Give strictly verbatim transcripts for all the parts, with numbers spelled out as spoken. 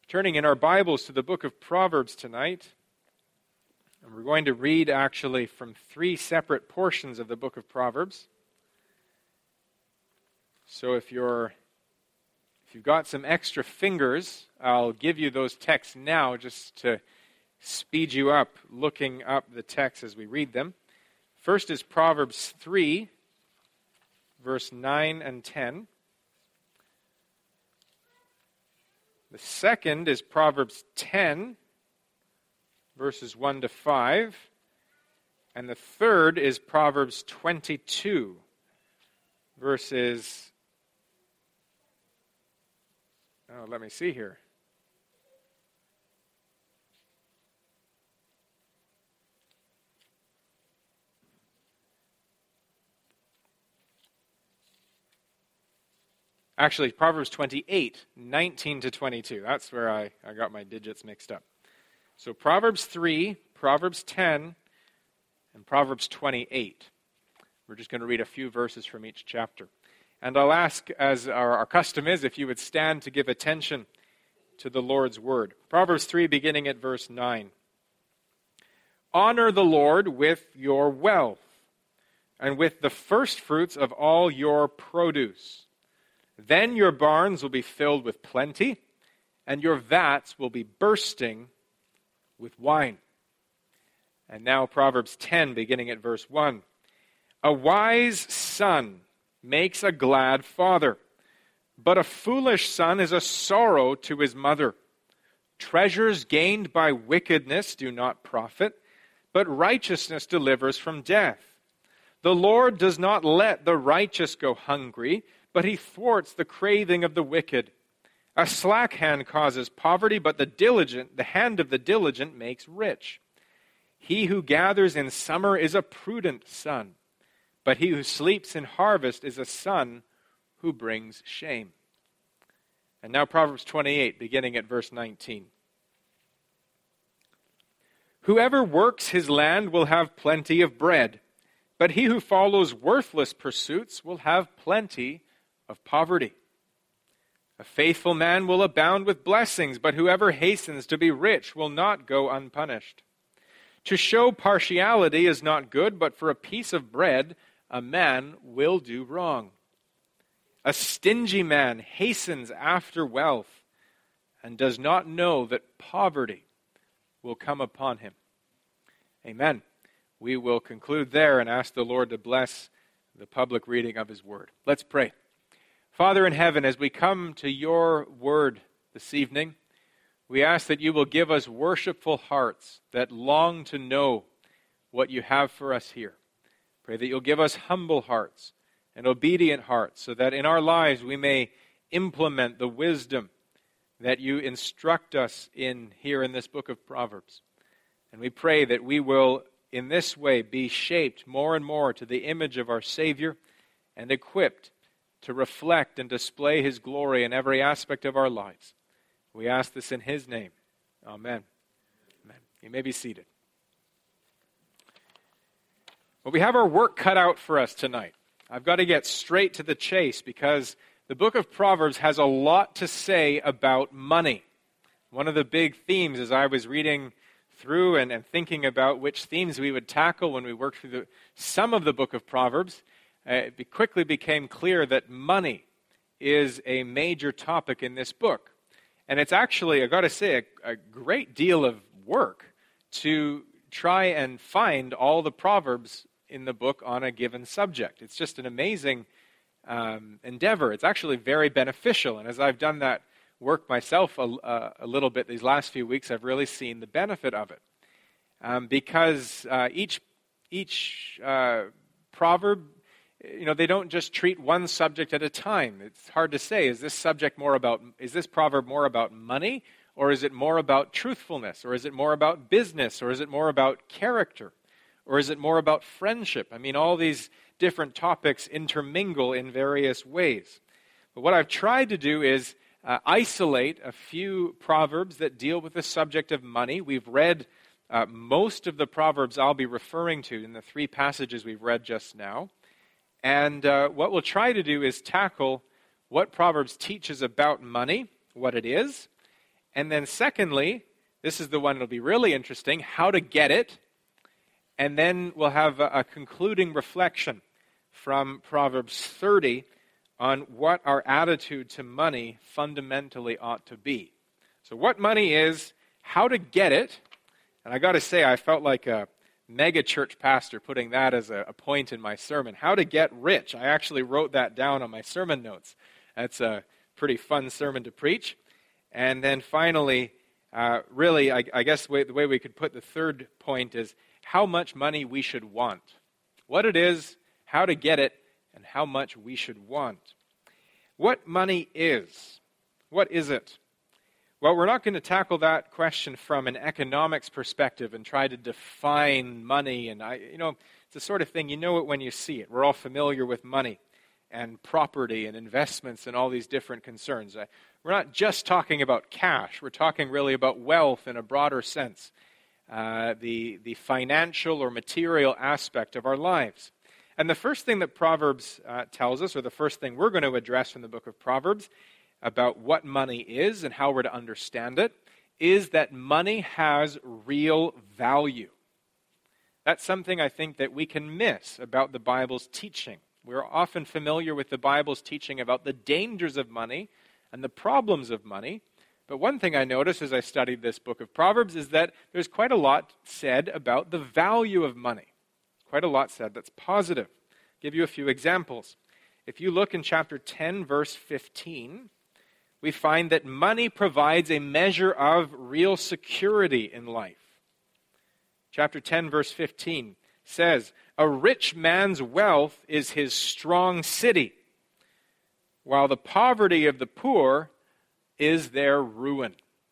turning in our Bibles to the book of Proverbs tonight. And we're going to read actually from three separate portions of the book of Proverbs. So if you're if you've got some extra fingers, I'll give you those texts now just to speed you up looking up the text as we read them. First is Proverbs three, verse nine and ten. The second is Proverbs ten, verses one to five. And the third is Proverbs twenty-two, verses... Oh, let me see here. Actually, Proverbs twenty-eight, nineteen to twenty-two. That's where I, I got my digits mixed up. So Proverbs three, Proverbs ten, and Proverbs twenty-eight. We're just going to read a few verses from each chapter. And I'll ask, as our, our custom is, if you would stand to give attention to the Lord's word. Proverbs three, beginning at verse nine. Honor the Lord with your wealth, and with the firstfruits of all your produce. Then your barns will be filled with plenty, and your vats will be bursting with wine. And now Proverbs ten, beginning at verse one. A wise son makes a glad father, but a foolish son is a sorrow to his mother. Treasures gained by wickedness do not profit, but righteousness delivers from death. The Lord does not let the righteous go hungry, but he thwarts the craving of the wicked. A slack hand causes poverty, but the diligent, the hand of the diligent makes rich. He who gathers in summer is a prudent son, but he who sleeps in harvest is a son who brings shame. And now Proverbs twenty-eight, beginning at verse nineteen. Whoever works his land will have plenty of bread, but he who follows worthless pursuits will have plenty of poverty. A faithful man will abound with blessings, but whoever hastens to be rich will not go unpunished. To show partiality is not good, but for a piece of bread a man will do wrong. A stingy man hastens after wealth and does not know that poverty will come upon him. Amen. We will conclude there and ask the Lord to bless the public reading of his word. Let's pray. Father in heaven, as we come to your word this evening, we ask that you will give us worshipful hearts that long to know what you have for us here. Pray that you'll give us humble hearts and obedient hearts so that in our lives we may implement the wisdom that you instruct us in here in this book of Proverbs. And we pray that we will in this way be shaped more and more to the image of our Savior and equipped to reflect and display his glory in every aspect of our lives. We ask this in his name. Amen. Amen. You may be seated. Well, we have our work cut out for us tonight. I've got to get straight to the chase because the book of Proverbs has a lot to say about money. One of the big themes as I was reading through and, and thinking about which themes we would tackle when we worked through the, some of the book of Proverbs, Uh, it quickly became clear that money is a major topic in this book. And it's actually, I've got to say, a, a great deal of work to try and find all the Proverbs in the book on a given subject. It's just an amazing um, endeavor. It's actually very beneficial. And as I've done that work myself a, a, a little bit these last few weeks, I've really seen the benefit of it. Um, because uh, each, each uh, proverb, you know, they don't just treat one subject at a time. It's hard to say, is this subject more about, is this proverb more about money, or is it more about truthfulness, or is it more about business, or is it more about character, or is it more about friendship? I mean, all these different topics intermingle in various ways. But what I've tried to do is uh, isolate a few proverbs that deal with the subject of money. We've read uh, most of the proverbs I'll be referring to in the three passages we've read just now. And uh, what we'll try to do is tackle what Proverbs teaches about money, what it is, And then secondly, this is the one that'll be really interesting, how to get it. And then we'll have a, a concluding reflection from Proverbs thirty on what our attitude to money fundamentally ought to be. So what money is, how to get it, and I got to say, I felt like a mega church pastor putting that as a, a point in my sermon. How to get rich. I actually wrote that down on my sermon notes. That's a pretty fun sermon to preach. And then finally, uh, really, I, I guess the way, the way we could put the third point is how much money we should want. What it is, how to get it, and how much we should want. What money is. What is it? Well, we're not going to tackle that question from an economics perspective and try to define money. And, I, you know, it's the sort of thing, you know it when you see it. We're all familiar with money and property and investments and all these different concerns. We're not just talking about cash. We're talking really about wealth in a broader sense, uh, the, the financial or material aspect of our lives. And the first thing that Proverbs uh, tells us, or the first thing we're going to address from the book of Proverbs about what money is and how we're to understand it, is that money has real value. That's something I think that we can miss about the Bible's teaching. We're often familiar with the Bible's teaching about the dangers of money and the problems of money. But one thing I noticed as I studied this book of Proverbs is that there's quite a lot said about the value of money. Quite a lot said that's positive. I'll give you a few examples. If you look in chapter ten, verse fifteen, we find that money provides a measure of real security in life. Chapter ten, verse fifteen says, "A rich man's wealth is his strong city, while the poverty of the poor is their ruin."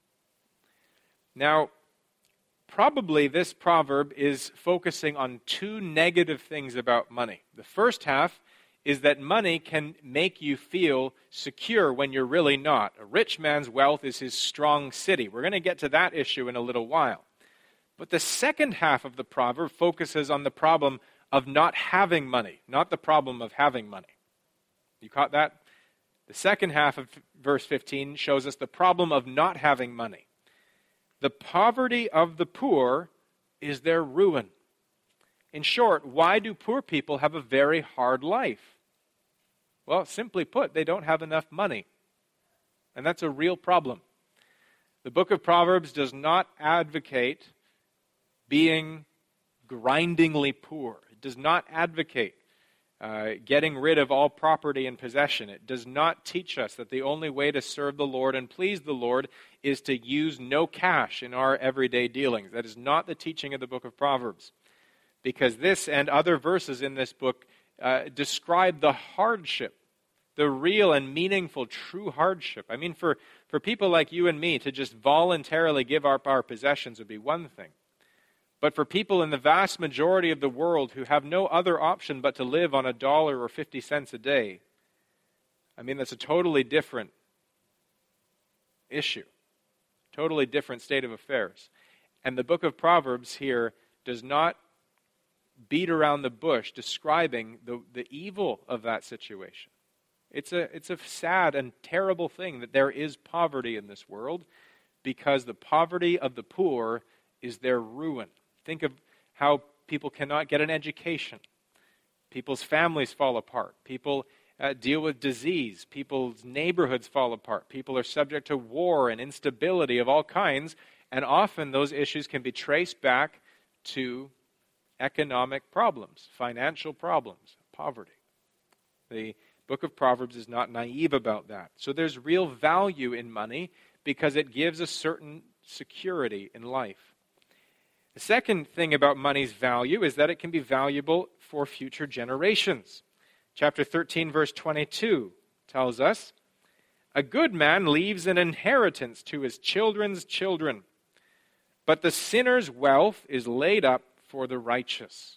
Now, probably this proverb is focusing on two negative things about money. The first half is that money can make you feel secure when you're really not. A rich man's wealth is his strong city. We're going to get to that issue in a little while. But the second half of the proverb focuses on the problem of not having money, not the problem of having money. You caught that? The second half of verse fifteen shows us the problem of not having money. The poverty of the poor is their ruin. In short, why do poor people have a very hard life? Well, simply put, they don't have enough money. And that's a real problem. The book of Proverbs does not advocate being grindingly poor. It does not advocate uh, getting rid of all property and possession. It does not teach us that the only way to serve the Lord and please the Lord is to use no cash in our everyday dealings. That is not the teaching of the book of Proverbs. Because this and other verses in this book uh, describe the hardship, the real and meaningful, true hardship. I mean, for, for people like you and me to just voluntarily give up our possessions would be one thing. But for people in the vast majority of the world who have no other option but to live on a dollar or fifty cents a day, I mean, that's a totally different issue, totally different state of affairs. And the book of Proverbs here does not beat around the bush describing the, the evil of that situation. It's a, it's a sad and terrible thing that there is poverty in this world, because the poverty of the poor is their ruin. Think of how people cannot get an education. People's families fall apart. People uh, deal with disease. People's neighborhoods fall apart. People are subject to war and instability of all kinds. And often those issues can be traced back to economic problems, financial problems, poverty. The book of Proverbs is not naive about that. So there's real value in money because it gives a certain security in life. The second thing about money's value is that it can be valuable for future generations. Chapter thirteen, verse twenty-two tells us, "A good man leaves an inheritance to his children's children, but the sinner's wealth is laid up for the righteous."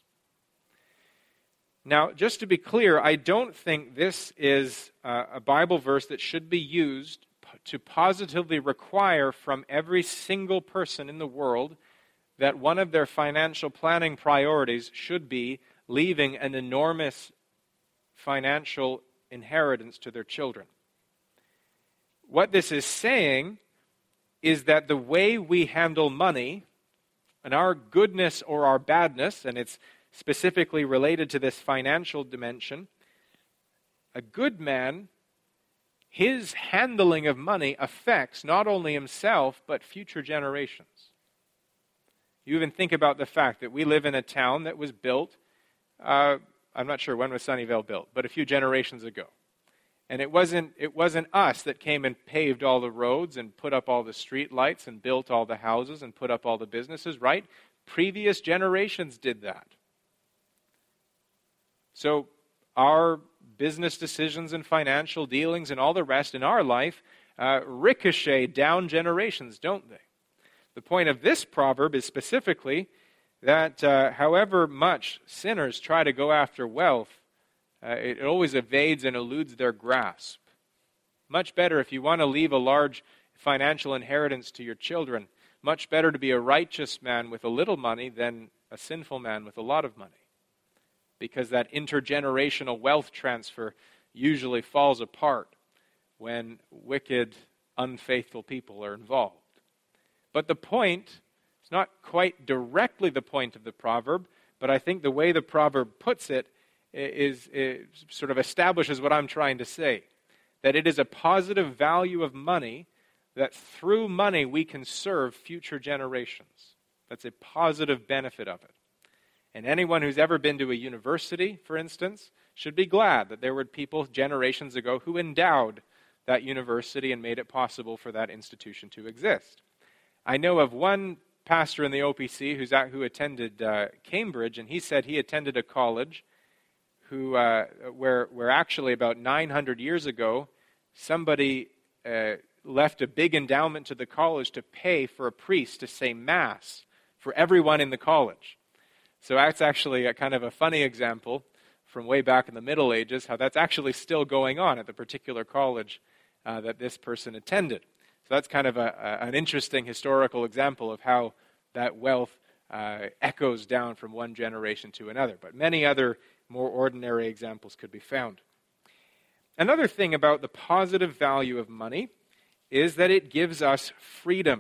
Now, just to be clear, I don't think this is a Bible verse that should be used to positively require from every single person in the world that one of their financial planning priorities should be leaving an enormous financial inheritance to their children. What this is saying is that the way we handle money and our goodness or our badness, and it's specifically related to this financial dimension, a good man, his handling of money affects not only himself, but future generations. You even think about the fact that we live in a town that was built, uh, I'm not sure when was Sunnyvale built, but a few generations ago. And it wasn't, it wasn't us that came and paved all the roads and put up all the street lights and built all the houses and put up all the businesses, right? Previous generations did that. So our business decisions and financial dealings and all the rest in our life uh, ricochet down generations, don't they? The point of this proverb is specifically that uh, however much sinners try to go after wealth, uh, it always evades and eludes their grasp. Much better if you want to leave a large financial inheritance to your children, much better to be a righteous man with a little money than a sinful man with a lot of money. Because that intergenerational wealth transfer usually falls apart when wicked, unfaithful people are involved. But the point, it's not quite directly the point of the proverb, but I think the way the proverb puts it is, is sort of establishes what I'm trying to say. That it is a positive value of money, that through money we can serve future generations. That's a positive benefit of it. And anyone who's ever been to a university, for instance, should be glad that there were people generations ago who endowed that university and made it possible for that institution to exist. I know of one pastor in the O P C who's at, who attended uh, Cambridge, and he said he attended a college who, uh, where, where actually about nine hundred years ago, somebody uh, left a big endowment to the college to pay for a priest to say Mass for everyone in the college. So that's actually a kind of a funny example from way back in the Middle Ages, how that's actually still going on at the particular college uh, that this person attended. So that's kind of a, a, an interesting historical example of how that wealth uh, echoes down from one generation to another. But many other more ordinary examples could be found. Another thing about the positive value of money is that it gives us freedom.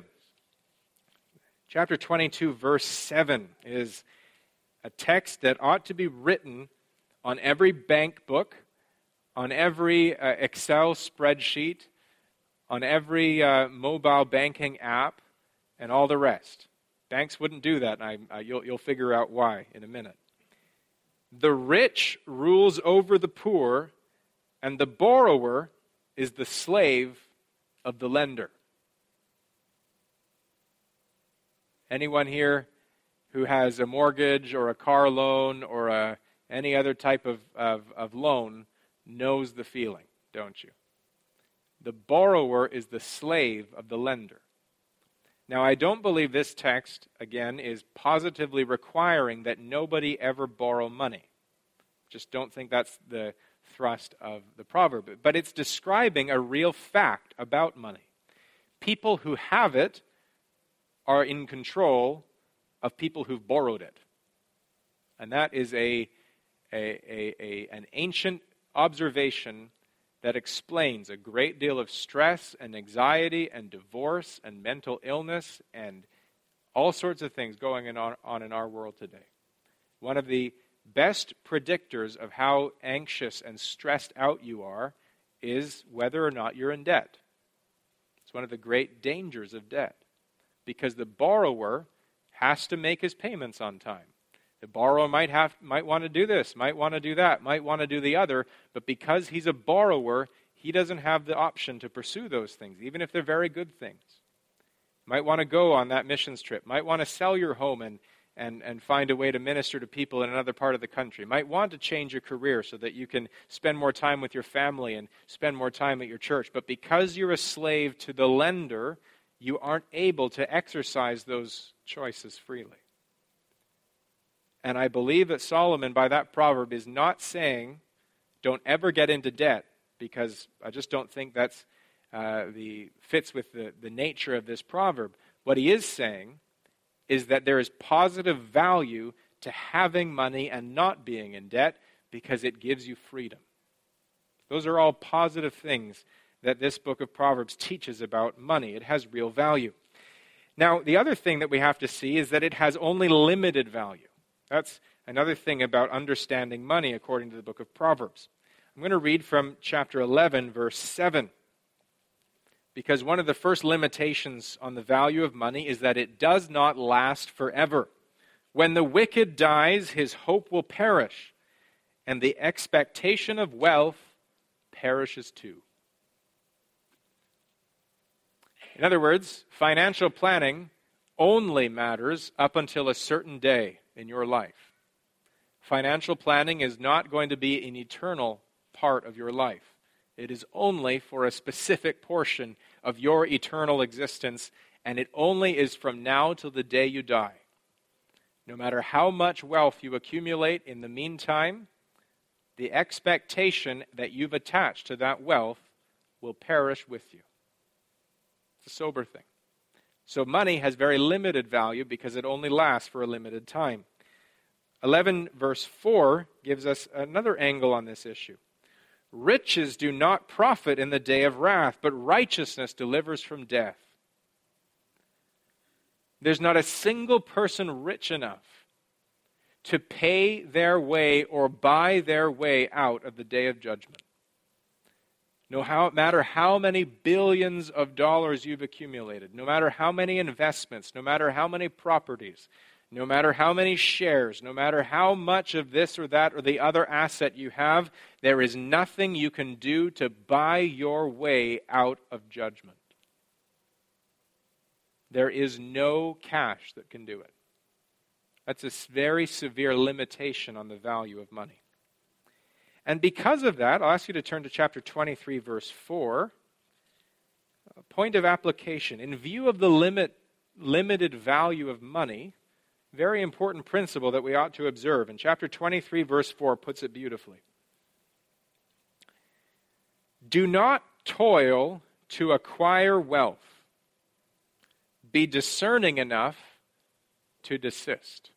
Chapter twenty-two, verse seven is a text that ought to be written on every bank book, on every uh, Excel spreadsheet, on every uh, mobile banking app, and all the rest. Banks wouldn't do that, and I, uh, you'll, you'll figure out why in a minute. The rich rules over the poor, and the borrower is the slave of the lender. Anyone here who has a mortgage or a car loan or a, any other type of, of, of loan knows the feeling, don't you? The borrower is the slave of the lender. Now, I don't believe this text, again, is positively requiring that nobody ever borrow money. Just don't think that's the thrust of the proverb. But it's describing a real fact about money. People who have it are in control of people who've borrowed it. And that is a, a, a, a an ancient observation that explains a great deal of stress and anxiety and divorce and mental illness and all sorts of things going on, on in our world today. One of the best predictors of how anxious and stressed out you are is whether or not you're in debt. It's one of the great dangers of debt, because the borrower has to make his payments on time. The borrower might have, might want to do this, might want to do that, might want to do the other, but because he's a borrower, he doesn't have the option to pursue those things, even if they're very good things. Might want to go on that missions trip, might want to sell your home and, and, and find a way to minister to people in another part of the country, might want to change your career so that you can spend more time with your family and spend more time at your church. But because you're a slave to the lender, you aren't able to exercise those choices freely. And I believe that Solomon, by that proverb, is not saying, don't ever get into debt, because I just don't think that's uh, the fits with the, the nature of this proverb. What he is saying is that there is positive value to having money and not being in debt, because it gives you freedom. Those are all positive things that this book of Proverbs teaches about money. It has real value. Now, the other thing that we have to see is that it has only limited value. That's another thing about understanding money according to the book of Proverbs. I'm going to read from chapter eleven, verse seven. Because one of the first limitations on the value of money is that it does not last forever. When the wicked dies, his hope will perish, and the expectation of wealth perishes too. In other words, financial planning only matters up until a certain day in your life. Financial planning is not going to be an eternal part of your life. It is only for a specific portion of your eternal existence, and it only is from now till the day you die. No matter how much wealth you accumulate in the meantime, the expectation that you've attached to that wealth will perish with you. It's a sober thing. So money has very limited value because it only lasts for a limited time. eleven verse four gives us another angle on this issue. Riches do not profit in the day of wrath, but righteousness delivers from death. There's not a single person rich enough to pay their way or buy their way out of the day of judgment. No how, matter how many billions of dollars you've accumulated, no matter how many investments, no matter how many properties, no matter how many shares, no matter how much of this or that or the other asset you have, there is nothing you can do to buy your way out of judgment. There is no cash that can do it. That's a very severe limitation on the value of money. And because of that, I'll ask you to turn to chapter twenty-three, verse four. A point of application. In view of the limit, limited value of money, very important principle that we ought to observe. And chapter twenty-three, verse four puts it beautifully. Do not toil to acquire wealth. Be discerning enough to desist.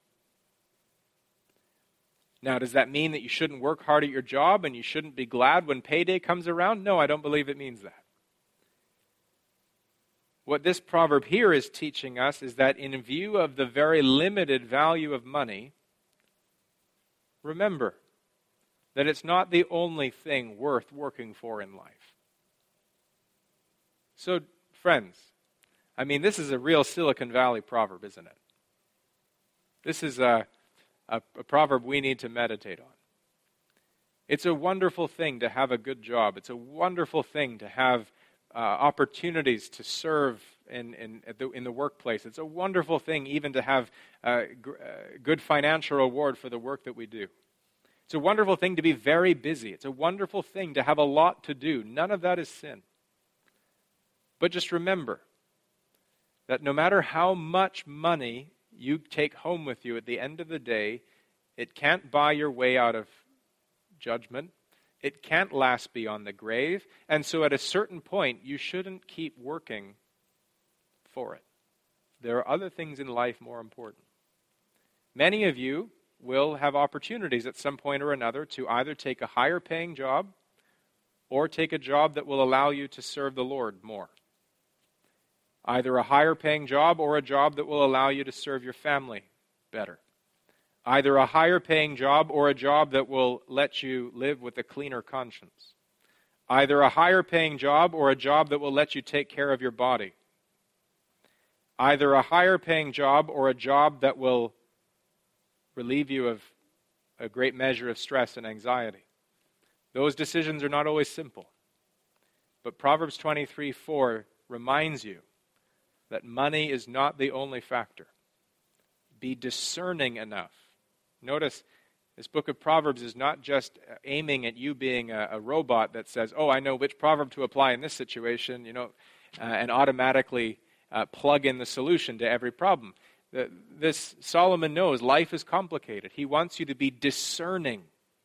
Now, does that mean that you shouldn't work hard at your job and you shouldn't be glad when payday comes around? No, I don't believe it means that. What this proverb here is teaching us is that in view of the very limited value of money, remember that it's not the only thing worth working for in life. So, friends, I mean, this is a real Silicon Valley proverb, isn't it? This is a, a, a proverb we need to meditate on. It's a wonderful thing to have a good job. It's a wonderful thing to have uh, opportunities to serve in, in, at the, in the workplace. It's a wonderful thing even to have uh, g- uh, good financial reward for the work that we do. It's a wonderful thing to be very busy. It's a wonderful thing to have a lot to do. None of that is sin. But just remember that no matter how much money you take home with you at the end of the day, it can't buy your way out of judgment. It can't last beyond the grave. And so at a certain point, you shouldn't keep working for it. There are other things in life more important. Many of you will have opportunities at some point or another to either take a higher paying job or take a job that will allow you to serve the Lord more. Either a higher paying job or a job that will allow you to serve your family better. Either a higher paying job or a job that will let you live with a cleaner conscience. Either a higher paying job or a job that will let you take care of your body. Either a higher paying job or a job that will relieve you of a great measure of stress and anxiety. Those decisions are not always simple. But Proverbs twenty-three four reminds you that money is not the only factor. Be discerning enough. Notice, this book of Proverbs is not just aiming at you being a, a robot that says, oh, I know which proverb to apply in this situation, you know, uh, and automatically uh, plug in the solution to every problem. The, this Solomon knows life is complicated. He wants you to be discerning.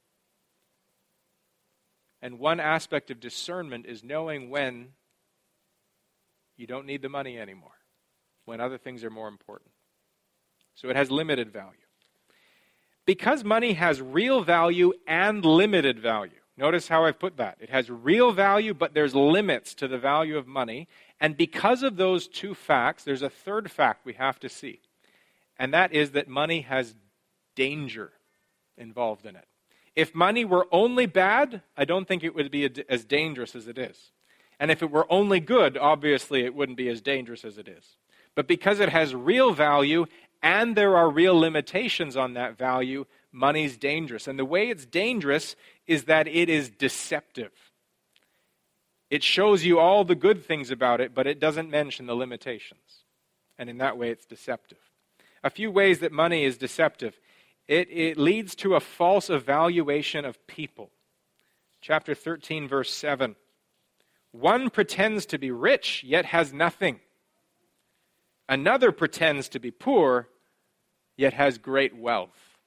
And one aspect of discernment is knowing when you don't need the money anymore, when other things are more important. So it has limited value. Because money has real value and limited value, Notice how I've put that. It has real value, but there's limits to the value of money. And because of those two facts, there's a third fact we have to see. And that is that money has danger involved in it. If money were only bad, I don't think it would be as dangerous as it is. And if it were only good, obviously it wouldn't be as dangerous as it is. But because it has real value and there are real limitations on that value, money's dangerous. And the way it's dangerous is that it is deceptive. It shows you all the good things about it, but it doesn't mention the limitations. And in that way, it's deceptive. A few ways that money is deceptive. It, it leads to a false evaluation of people. Chapter thirteen, verse seven. One pretends to be rich, yet has nothing. Another pretends to be poor, yet has great wealth.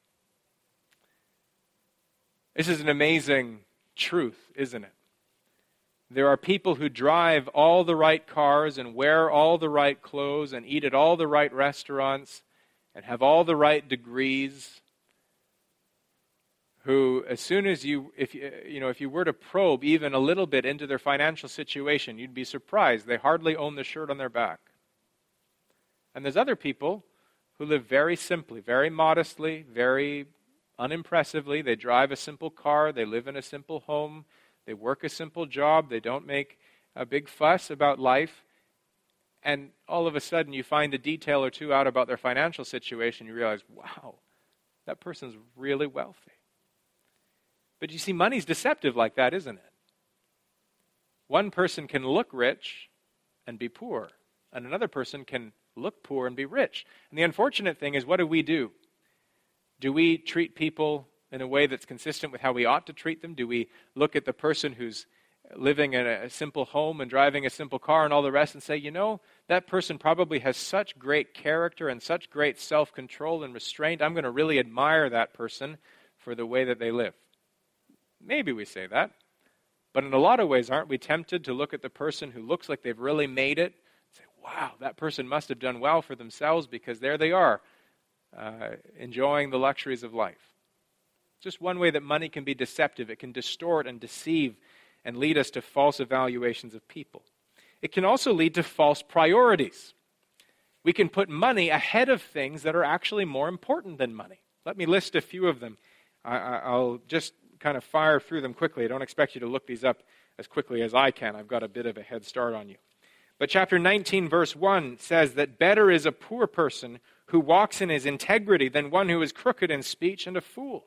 This is an amazing truth, isn't it? There are people who drive all the right cars and wear all the right clothes and eat at all the right restaurants and have all the right degrees, who, as soon as you, if you, you know, if you were to probe even a little bit into their financial situation, you'd be surprised. They hardly own the shirt on their back. And there's other people who live very simply, very modestly, very unimpressively. They drive a simple car. They live in a simple home. They work a simple job. They don't make a big fuss about life. And all of a sudden, you find a detail or two out about their financial situation. You realize, wow, that person's really wealthy. But you see, money's deceptive like that, isn't it? One person can look rich and be poor, and another person can look poor and be rich. And the unfortunate thing is, what do we do? Do we treat people in a way that's consistent with how we ought to treat them? Do we look at the person who's living in a simple home and driving a simple car and all the rest and say, you know, that person probably has such great character and such great self-control and restraint. I'm going to really admire that person for the way that they live. Maybe we say that. But in a lot of ways, aren't we tempted to look at the person who looks like they've really made it and say, wow, that person must have done well for themselves because there they are, uh, enjoying the luxuries of life. Just one way that money can be deceptive. It can distort and deceive and lead us to false evaluations of people. It can also lead to false priorities. We can put money ahead of things that are actually more important than money. Let me list a few of them. I, I'll just kind of fire through them quickly. I don't expect you to look these up as quickly as I can. I've got a bit of a head start on you. But chapter nineteen, verse one says that better is a poor person who walks in his integrity than one who is crooked in speech and a fool.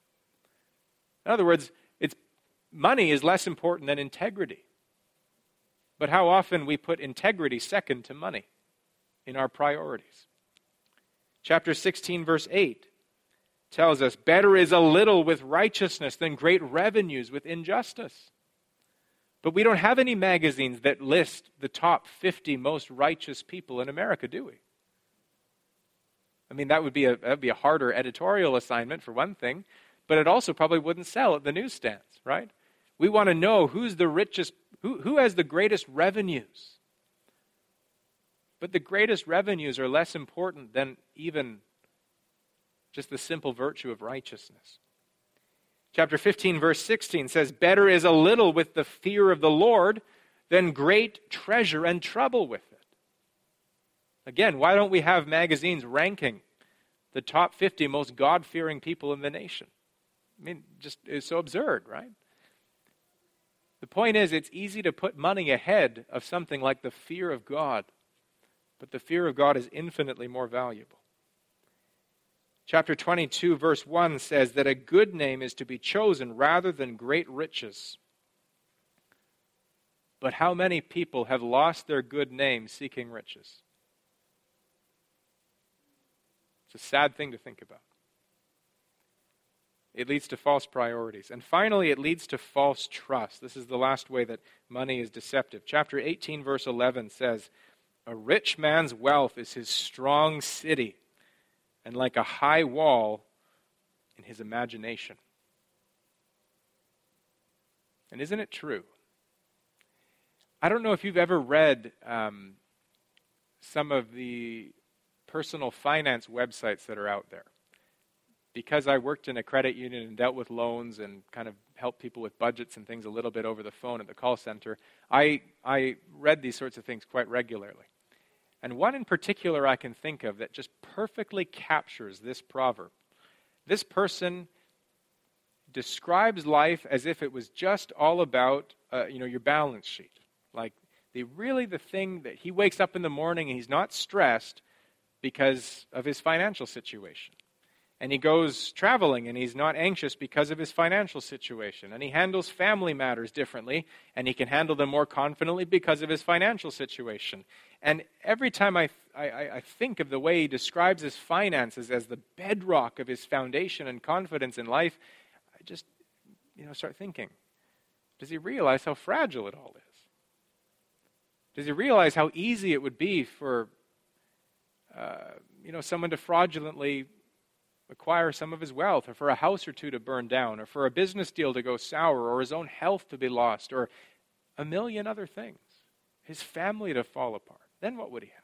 In other words, it's money is less important than integrity. But how often we put integrity second to money in our priorities. Chapter sixteen, verse eight tells us, better is a little with righteousness than great revenues with injustice. But we don't have any magazines that list the top fifty most righteous people in America, do we? I mean, that would be a, that would be a harder editorial assignment for one thing, but it also probably wouldn't sell at the newsstands, right? We want to know who's the richest, who, who has the greatest revenues. But the greatest revenues are less important than even just the simple virtue of righteousness. Chapter fifteen, verse sixteen says, better is a little with the fear of the Lord than great treasure and trouble with it. Again, why don't we have magazines ranking the top fifty most God-fearing people in the nation? I mean, just it's so absurd, right? The point is, it's easy to put money ahead of something like the fear of God, but the fear of God is infinitely more valuable. Chapter twenty-two, verse one says that a good name is to be chosen rather than great riches. But how many people have lost their good name seeking riches? It's a sad thing to think about. It leads to false priorities. And finally, it leads to false trust. This is the last way that money is deceptive. Chapter eighteen, verse eleven says, a rich man's wealth is his strong city, and like a high wall in his imagination. And isn't it true? I don't know if you've ever read um, some of the personal finance websites that are out there. because I worked in a credit union and dealt with loans and kind of helped people with budgets and things a little bit over the phone at the call center, I, I read these sorts of things quite regularly. And one in particular I can think of that just perfectly captures this proverb. This person describes life as if it was just all about, uh, you know, your balance sheet. Like, the really the thing that he wakes up in the morning and he's not stressed because of his financial situation. And he goes traveling and he's not anxious because of his financial situation. And he handles family matters differently and he can handle them more confidently because of his financial situation. And every time I, I, I think of the way he describes his finances as the bedrock of his foundation and confidence in life, I just, you know, start thinking, does he realize how fragile it all is? Does he realize how easy it would be for, uh, you know, someone to fraudulently acquire some of his wealth, or for a house or two to burn down, or for a business deal to go sour, or his own health to be lost, or a million other things, his family to fall apart? Then what would he have?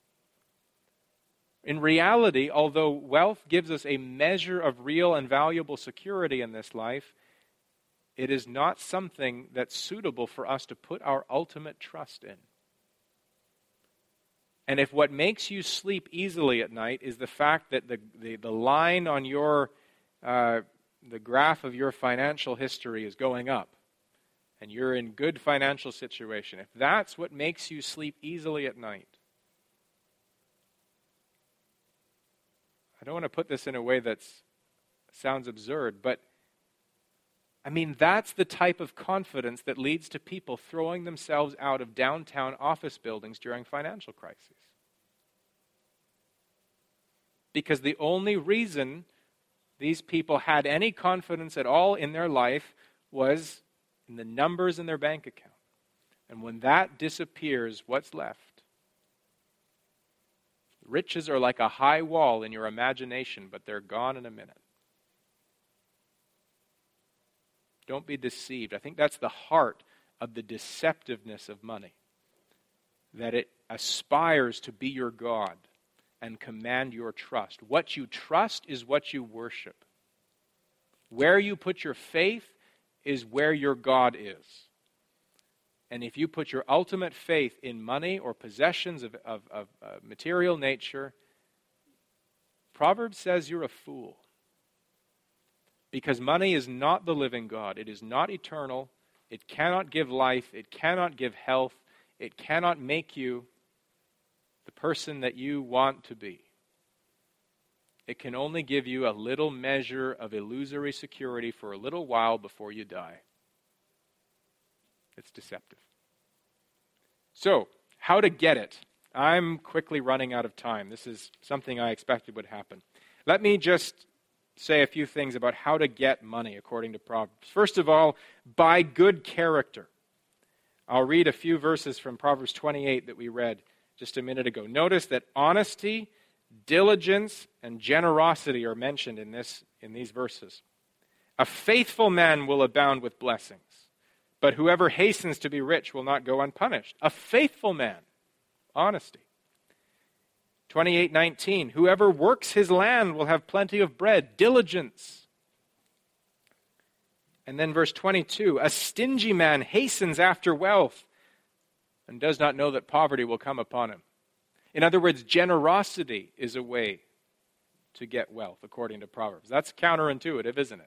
In reality, although wealth gives us a measure of real and valuable security in this life, it is not something that's suitable for us to put our ultimate trust in. And if what makes you sleep easily at night is the fact that the, the, the line on your, uh, the graph of your financial history is going up, and you're in good financial situation, if that's what makes you sleep easily at night, I don't want to put this in a way that sounds absurd, but I mean, that's the type of confidence that leads to people throwing themselves out of downtown office buildings during financial crises. Because the only reason these people had any confidence at all in their life was in the numbers in their bank account. And when that disappears, what's left? Riches are like a high wall in your imagination, but they're gone in a minute. Don't be deceived. I think that's the heart of the deceptiveness of money. That it aspires to be your God and command your trust. What you trust is what you worship. Where you put your faith is where your God is. And if you put your ultimate faith in money or possessions of, of, of uh, material nature, Proverbs says you're a fool. Because money is not the living God. It is not eternal. It cannot give life. It cannot give health. It cannot make you the person that you want to be. It can only give you a little measure of illusory security for a little while before you die. It's deceptive. So, how to get it? I'm quickly running out of time. This is something I expected would happen. Let me just say a few things about how to get money according to Proverbs. First of all, by good character. I'll read a few verses from Proverbs twenty-eight that we read just a minute ago. Notice that honesty, diligence, and generosity are mentioned in this in these verses. A faithful man will abound with blessings, but whoever hastens to be rich will not go unpunished. A faithful man, honesty. twenty-eight nineteen, whoever works his land will have plenty of bread, diligence. And then verse twenty-two, a stingy man hastens after wealth and does not know that poverty will come upon him. In other words, generosity is a way to get wealth, according to Proverbs. That's counterintuitive, isn't it?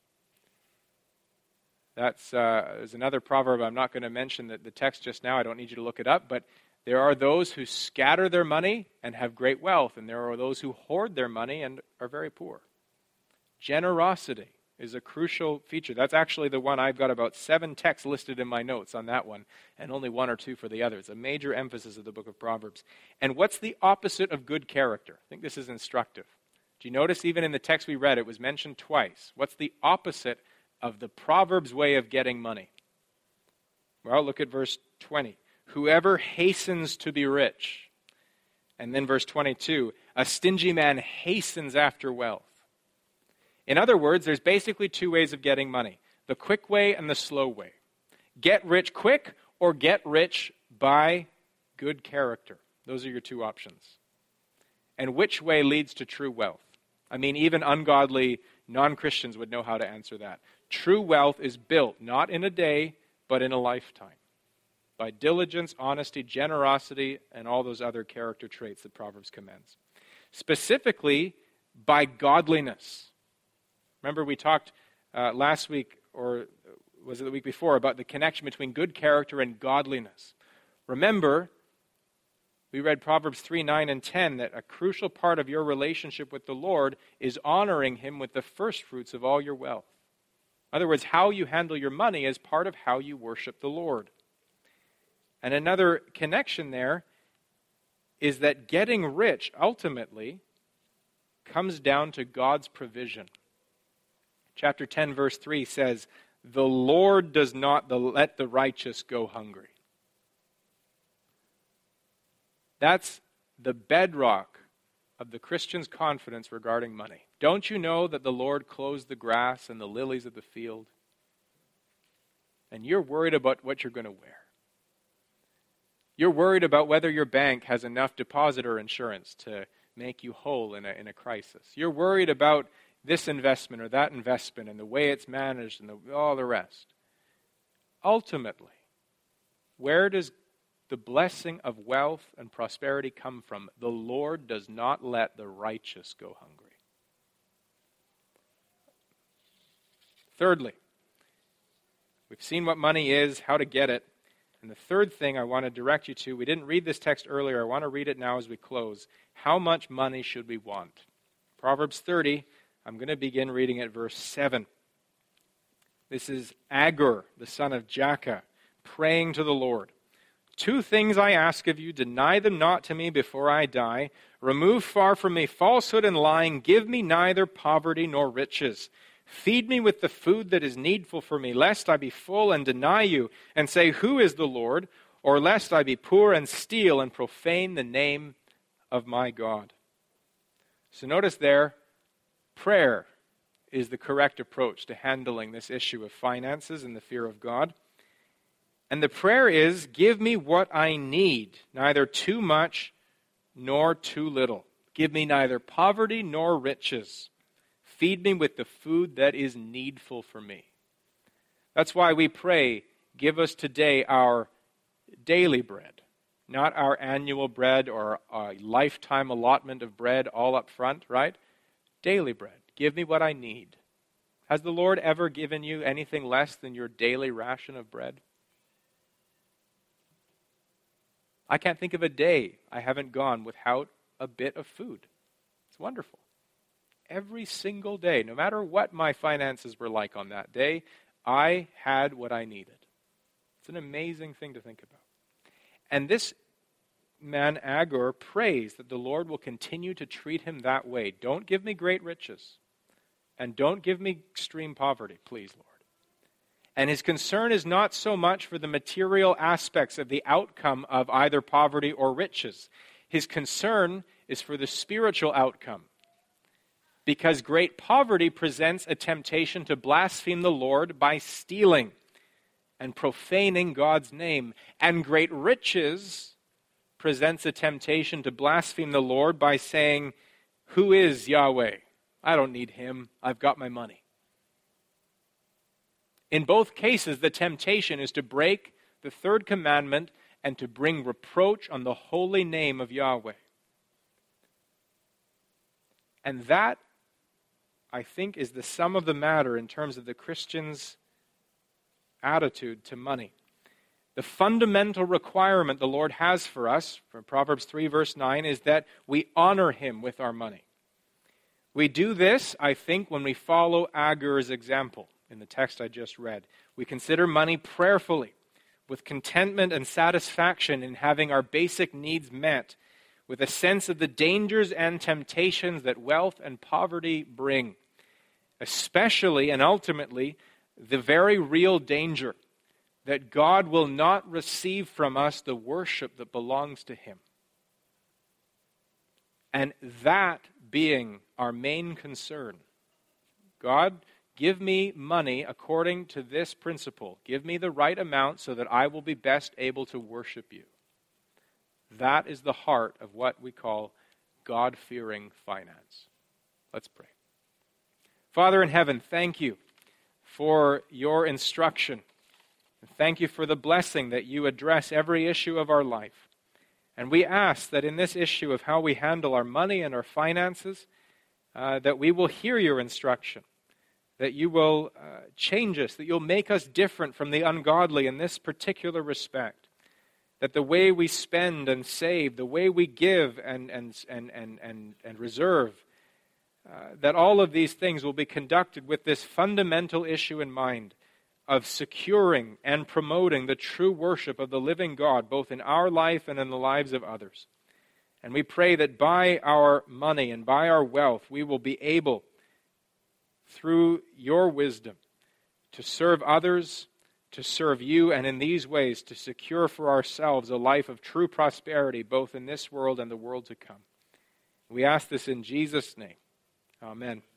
That's uh, there's another proverb I'm not going to mention the, the text just now. I don't need you to look it up, but there are those who scatter their money and have great wealth, and there are those who hoard their money and are very poor. Generosity is a crucial feature. That's actually the one I've got about seven texts listed in my notes on that one, and only one or two for the other. It's a major emphasis of the book of Proverbs. And what's the opposite of good character? I think this is instructive. Do you notice even in the text we read, it was mentioned twice. What's the opposite of the Proverbs way of getting money? Well, look at verse twenty. Whoever hastens to be rich. And then verse twenty-two, a stingy man hastens after wealth. In other words, there's basically two ways of getting money. The quick way and the slow way. Get rich quick or get rich by good character. Those are your two options. And which way leads to true wealth? I mean, even ungodly non-Christians would know how to answer that. True wealth is built not in a day, but in a lifetime, by diligence, honesty, generosity, and all those other character traits that Proverbs commends. Specifically, by godliness. Remember, we talked uh, last week, or was it the week before, about the connection between good character and godliness. Remember, we read Proverbs three, nine, and ten, that a crucial part of your relationship with the Lord is honoring Him with the first fruits of all your wealth. In other words, how you handle your money is part of how you worship the Lord. And another connection there is that getting rich ultimately comes down to God's provision. Chapter ten, verse three says, "The Lord does not let the righteous go hungry." That's the bedrock of the Christian's confidence regarding money. Don't you know that the Lord clothes the grass and the lilies of the field? And you're worried about what you're going to wear. You're worried about whether your bank has enough depositor insurance to make you whole in a, in a crisis. You're worried about this investment or that investment and the way it's managed and the, all the rest. Ultimately, where does the blessing of wealth and prosperity come from? The Lord does not let the righteous go hungry. Thirdly, we've seen what money is, how to get it. And the third thing I want to direct you to, we didn't read this text earlier, I want to read it now as we close. How much money should we want? Proverbs thirty, I'm going to begin reading at verse seven. This is Agur, the son of Jakeh, praying to the Lord. "Two things I ask of you, deny them not to me before I die. Remove far from me falsehood and lying. Give me neither poverty nor riches. Feed me with the food that is needful for me, lest I be full and deny you, and say, 'Who is the Lord?' Or lest I be poor and steal and profane the name of my God." So notice there, prayer is the correct approach to handling this issue of finances and the fear of God. And the prayer is, give me what I need, neither too much nor too little. Give me neither poverty nor riches. Feed me with the food that is needful for me. That's why we pray, give us today our daily bread, not our annual bread or a lifetime allotment of bread all up front, right? Daily bread. Give me what I need. Has the Lord ever given you anything less than your daily ration of bread? I can't think of a day I haven't gone without a bit of food. It's wonderful. Every single day, no matter what my finances were like on that day, I had what I needed. It's an amazing thing to think about. And this man, Agur, prays that the Lord will continue to treat him that way. Don't give me great riches, and don't give me extreme poverty, please, Lord. And his concern is not so much for the material aspects of the outcome of either poverty or riches. His concern is for the spiritual outcome. Because great poverty presents a temptation to blaspheme the Lord by stealing and profaning God's name. And great riches presents a temptation to blaspheme the Lord by saying, "Who is Yahweh? I don't need him. I've got my money." In both cases, the temptation is to break the third commandment and to bring reproach on the holy name of Yahweh. And that, I think, is the sum of the matter in terms of the Christian's attitude to money. The fundamental requirement the Lord has for us, from Proverbs three, verse nine, is that we honor him with our money. We do this, I think, when we follow Agur's example in the text I just read. We consider money prayerfully, with contentment and satisfaction in having our basic needs met, with a sense of the dangers and temptations that wealth and poverty bring, especially and ultimately the very real danger that God will not receive from us the worship that belongs to him. And that being our main concern, God, give me money according to this principle. Give me the right amount so that I will be best able to worship you. That is the heart of what we call God-fearing finance. Let's pray. Father in heaven, thank you for your instruction. Thank you for the blessing that you address every issue of our life. And we ask that in this issue of how we handle our money and our finances, uh, that we will hear your instruction, that you will uh, change us, that you'll make us different from the ungodly in this particular respect, that the way we spend and save, the way we give and, and, and, and, and, and reserve, Uh, that all of these things will be conducted with this fundamental issue in mind of securing and promoting the true worship of the living God, both in our life and in the lives of others. And we pray that by our money and by our wealth, we will be able, through your wisdom, to serve others, to serve you, and in these ways to secure for ourselves a life of true prosperity, both in this world and the world to come. We ask this in Jesus' name. Amen.